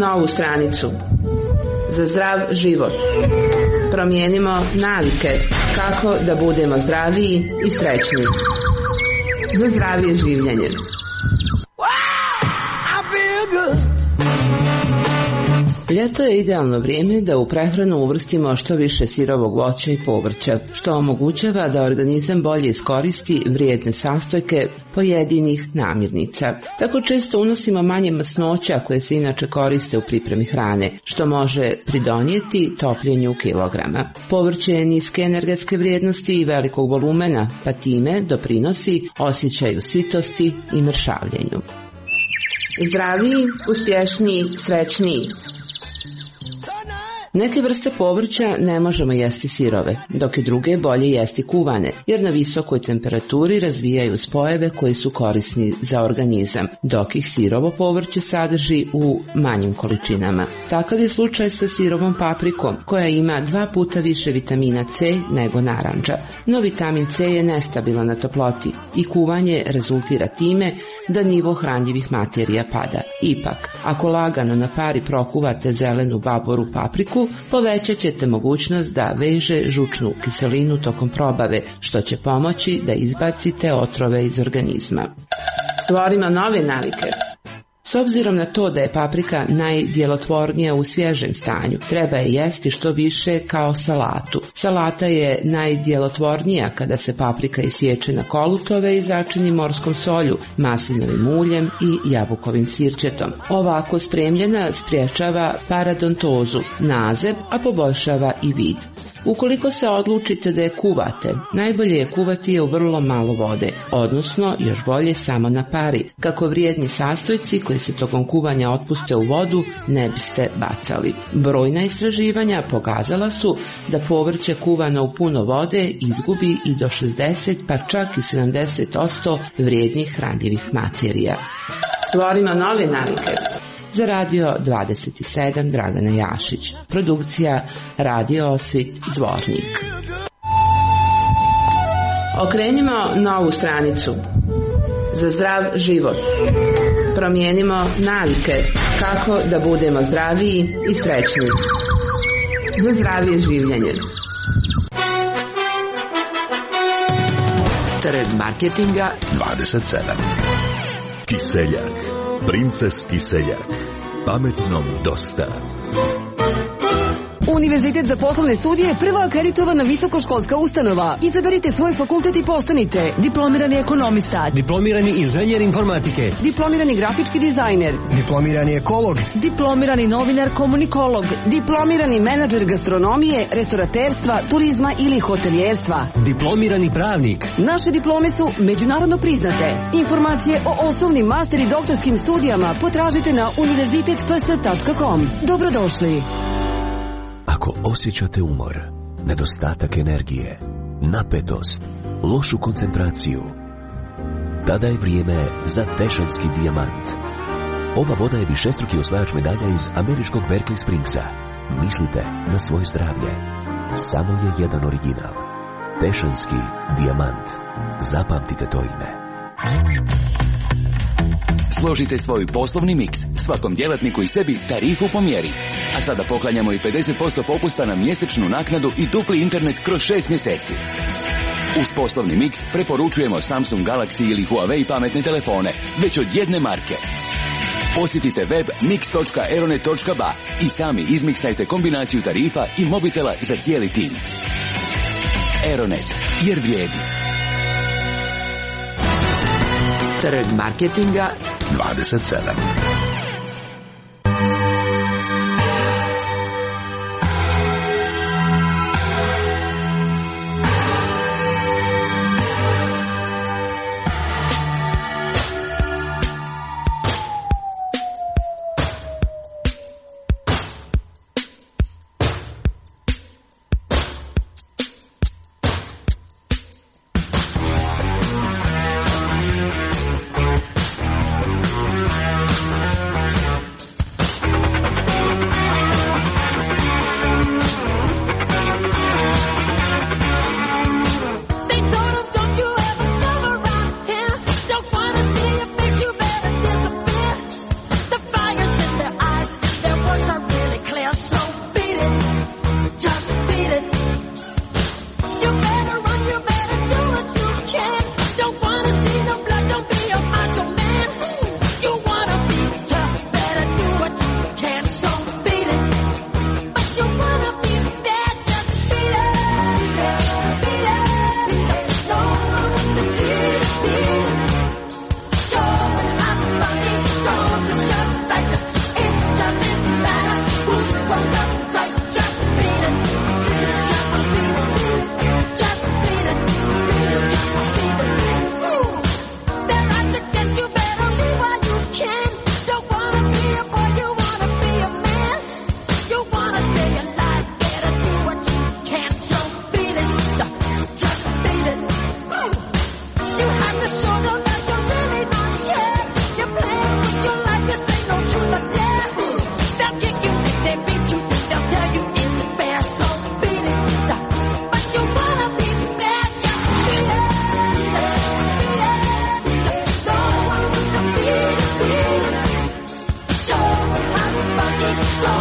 novu stranicu. Za zdrav život. Promijenimo navike kako da budemo zdraviji i srećniji. Za zdravije življenje. Ljeto je idealno vrijeme da u prehranu uvrstimo što više sirovog voća i povrća, što omogućava da organizam bolje iskoristi vrijedne sastojke pojedinih namirnica. Tako često unosimo manje masnoća koje se inače koriste u pripremi hrane, što može pridonijeti topljenju kilograma. Povrće je niske energetske vrijednosti i velikog volumena, pa time doprinosi osjećaju sitosti i mršavljenju. Zdraviji, uspješniji, srećniji. Neke vrste povrća ne možemo jesti sirove, dok je druge bolje jesti kuvane, jer na visokoj temperaturi razvijaju spojeve koji su korisni za organizam, dok ih sirovo povrće sadrži u manjim količinama. Takav je slučaj sa sirovom paprikom, koja ima dva puta više vitamina C nego narandža. No vitamin C je nestabilan na toploti i kuvanje rezultira time da nivo hranjivih materija pada. Ipak, ako lagano na pari prokuvate zelenu baboru papriku, povećat ćete mogućnost da veže žučnu kiselinu tokom probave, što će pomoći da izbacite otrove iz organizma. Stvorimo nove navike. S obzirom na to da je paprika najdjelotvornija u svježem stanju, treba je jesti što više kao salatu. Salata je najdjelotvornija kada se paprika isječe na kolutove i začini morskom solju, maslinovim uljem i jabukovim sirćetom. Ovako spremljena spriječava paradontozu, nazeb, a poboljšava i vid. Ukoliko se odlučite da je kuvate, najbolje je kuvati je u vrlo malo vode, odnosno još bolje samo na pari, kako vrijedni sastojci koji se tokom kuvanja otpuste u vodu ne biste bacali. Brojna istraživanja pokazala su da povrće kuvano u puno vode izgubi i do šezdeset pa čak i sedamdeset posto vrijednih hranjivih materija. Stvorimo nove navike. Za Radio dvadeset sedam Dragana Jašić. Produkcija Radio Osvit Zvornik. Okrenimo novu stranicu. Za zdrav život. Promijenimo navike kako da budemo zdraviji i srećniji. Za zdravije življenje. Trg marketinga dvadeset sedam. Kiseljak. Princes Kiseljak. Pametnom dosta. Univerzitet za poslovne studije je prva akreditovana visokoškolska ustanova. Izaberite svoj fakultet i postanite diplomirani ekonomista, diplomirani inženjer informatike, diplomirani grafički dizajner, diplomirani ekolog, diplomirani novinar komunikolog, diplomirani menadžer gastronomije, restoraterstva, turizma ili hotelijerstva, diplomirani pravnik. Naše diplome su međunarodno priznate. Informacije o osnovnim, master i doktorskim studijama potražite na univerzitet p s tačka com. Dobrodošli. Ako osjećate umor, nedostatak energije, napetost, lošu koncentraciju, tada je vrijeme za Tešanski dijamant. Ova voda je višestruki osvajač medalja iz američkog Berkeley Springsa. Mislite na svoje zdravlje. Samo je jedan original. Tešanski dijamant. Zapamtite to ime. Složite svoj poslovni miks, svakom djelatniku i sebi tarifu po mjeri. A sada poklanjamo i pedeset posto popusta na mjesečnu naknadu i dupli internet kroz šest mjeseci. Uz poslovni miks preporučujemo Samsung Galaxy ili Huawei pametne telefone, već od jedne marke. Posjetite web mix točka aeronet točka ba i sami izmiksajte kombinaciju tarifa i mobitela za cijeli tim. Aeronet, jer vrijedi. Trg marketinga dvadeset sedam.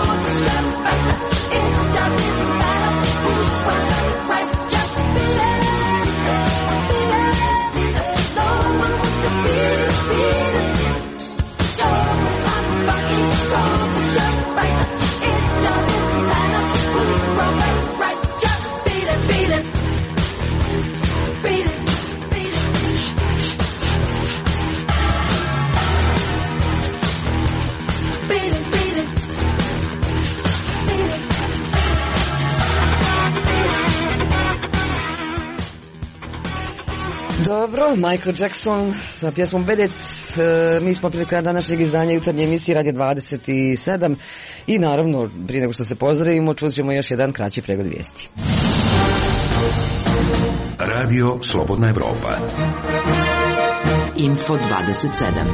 Dobro, Michael Jackson sa pjesmom Beat It. E, mi smo prije kraja današnjeg izdanja jutarnje emisije Radio dvadeset sedam i naravno, prije nego što se pozdravimo, čut ćemo još jedan kraći pregled vijesti. Radio Slobodna Evropa. Info dvadeset sedam.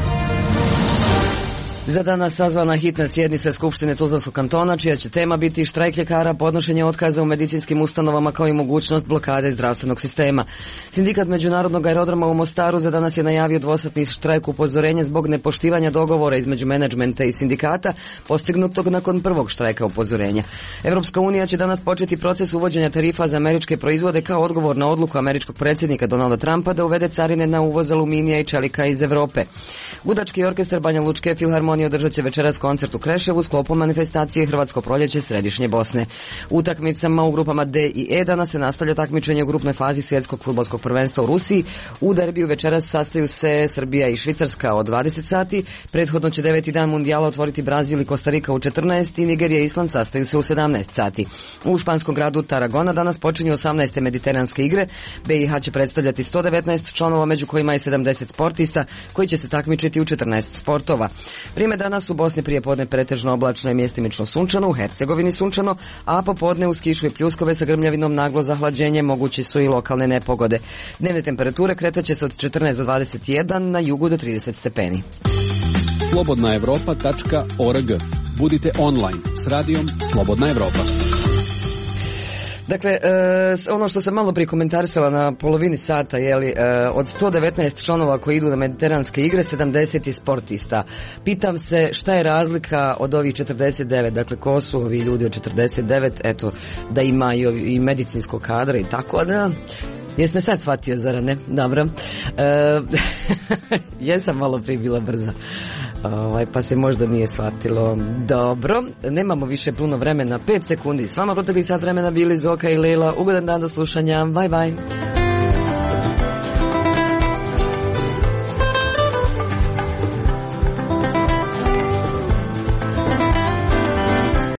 Za danas sazvana hitna sjednica Skupštine Tuzlanskog kantona, čija će tema biti štrajk ljekara, podnošenje otkaza u medicinskim ustanovama kao i mogućnost blokade zdravstvenog sistema. Sindikat Međunarodnog aerodroma u Mostaru za danas je najavio dvosatni štrajk upozorenja zbog nepoštivanja dogovora između menadžmenta i sindikata postignutog nakon prvog štrajka upozorenja. Europska unija će danas početi proces uvođenja tarifa za američke proizvode kao odgovor na odluku američkog predsjednika Donalda Trumpa da uvede carine na uvoz aluminija i čelika iz Europe. Gudački orkestar Banja Lučke filharmonije održat će večeras koncert u Kreševu u sklopu manifestacije Hrvatsko proljeće Središnje Bosne. U utakmicama u grupama D i E danas se nastavlja takmičenje u grupnoj fazi svjetskog fudbalskog prvenstva u Rusiji. U derbiju večeras sastaju se Srbija i Švicarska od dvadeset sati. Prethodno će deveti dan mundijala otvoriti Brazil i Kostarika u četrnaest i Nigerija i Island sastaju se u sedamnaest sati. U španskom gradu Tarragona danas počinju osamnaeste mediteranske igre. B i H će predstavljati sto devetnaest članova, među kojima je sedamdeset sportista koji će se takmičiti u četrnaest sportova. Vrijeme danas u Bosni prije podne pretežno oblačno i mjestimično sunčano, u Hercegovini sunčano, a popodne uz kišu i pljuskove sa grmljavinom, naglo zahlađenje, mogući su i lokalne nepogode. Dnevne temperature kretaće se od četrnaest do dvadeset jedan, na jugu do trideset stepeni. slobodna evropa tačka org. Budite online s radijom Slobodna Evropa. Dakle, ono što sam malo prije komentarisala na polovini sata, jeli, od sto devetnaest članova koji idu na mediteranske igre, sedamdeset je sportista. Pitam se šta je razlika od ovih četrdeset devet, dakle ko su ovi ljudi od četrdeset devet, eto, da ima i, i medicinskog kadra i tako da... Jes me sad shvatio, zara ne? Dobro. E, jesam malo prije bila brza. Ovaj, pa se možda nije shvatilo. Dobro, nemamo više puno vremena, pet sekundi. S vama protekli sat vremena bili Zoka i Lela. Ugodan dan do slušanja. Bye bye.